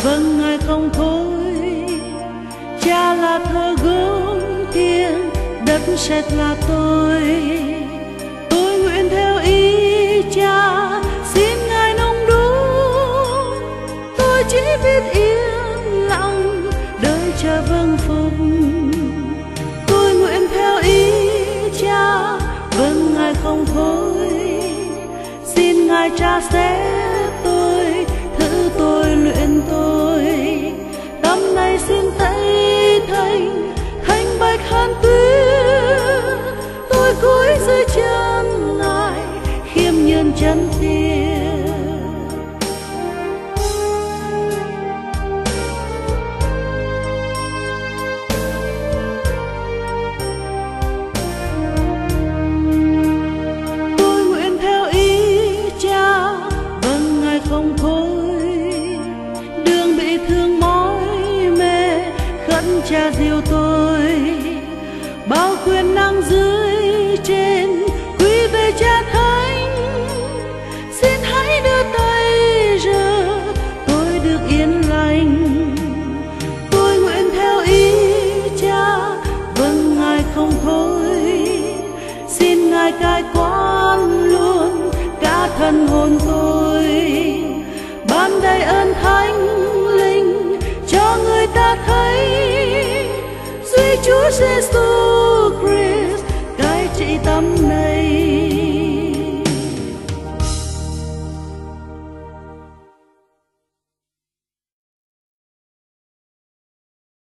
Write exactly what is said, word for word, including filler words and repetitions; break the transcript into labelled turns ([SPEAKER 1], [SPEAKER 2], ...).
[SPEAKER 1] vâng ngài không thôi. Cha là thờ gốm thiêng, đất sét là tôi. Tôi nguyện theo ý cha, xin ngài nung đúc. Tôi chỉ biết yên lặng đợi cha vâng phục. Tôi nguyện theo ý cha, vâng ngài không thôi. Xin ngài cha xét tôi, thử tôi, luyện tôi. Tâm này xin thấy thanh, thanh bạch hơn tuyết. Tôi cúi dưới chân ngài, khiêm nhường chân thiêng. Tôi nguyện theo ý cha, vâng ngài không thôi. Đường bị thương mỏi mê, khấn cha dìu tôi. Bao quyền năng dưới trên, quy về cha thánh. Xin hãy đưa tay giờ, tôi được yên lành. Tôi nguyện theo ý cha, vâng ngài không thôi. Xin ngài cai quản luôn cả thân hồn tôi. Ban đầy ơn thánh linh cho người ta thấy duy Chúa Giêsu